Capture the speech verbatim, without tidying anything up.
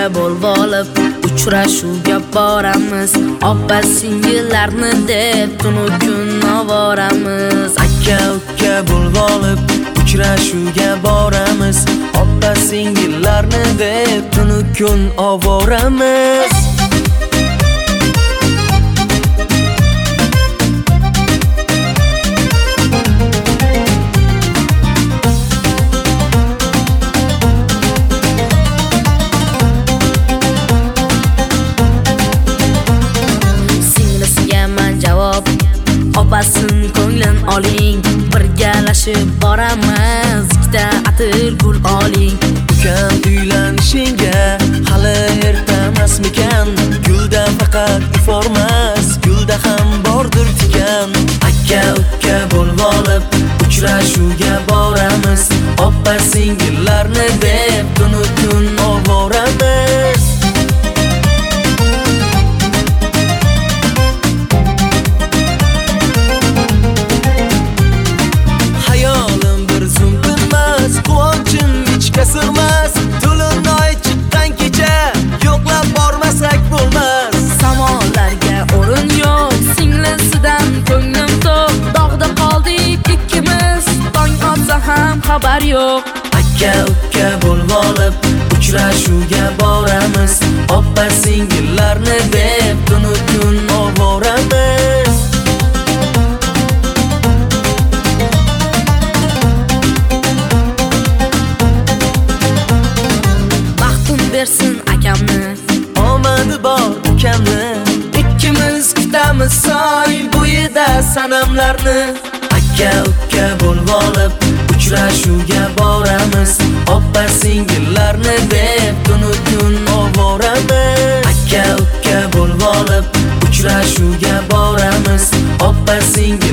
bo'lib olib uchrashuvga boramiz. Opa singillarni deb tunu kun ovoramiz. Aka uka bo'lib olib uchrashuvga boramiz. Opa singillarni deb tunu kun ovoramiz. Opasin ko'nglin oling, birgalashib boramiz. Ikkita atir gul oling. Ukam uylanishingga hali ertamasmikan? Gulda faqat iformas, gulda ham bordir tikan. Aka uka bo'lib olib uchrashuvga boramiz. Opa singillarni deb tunu kun ovoramiz. Sig'mas, to'linoy chiqqan kecha yo'qlab bormasak bo'lmas. Samolarga o'rin yo'q, singlisidan ko'nglim to'q. Dog'da qoldik ikkimiz, tong otsa ham xabar yo'q. Aka uka bo'lib olib uchrashuvga boramiz. Opa singillarni deb tunu kun ovoramiz. Bersin akamni, omadi bor ukamni. Ikkimiz kutamiz soy bo'yida sanamlarni. Aka uka bo'lib olib uchrashuvga boramiz. Opa singillarni deb tunu kun ovoramiz. Aka uka bo'lib olib uchrashuvga boramiz. Opa singillarni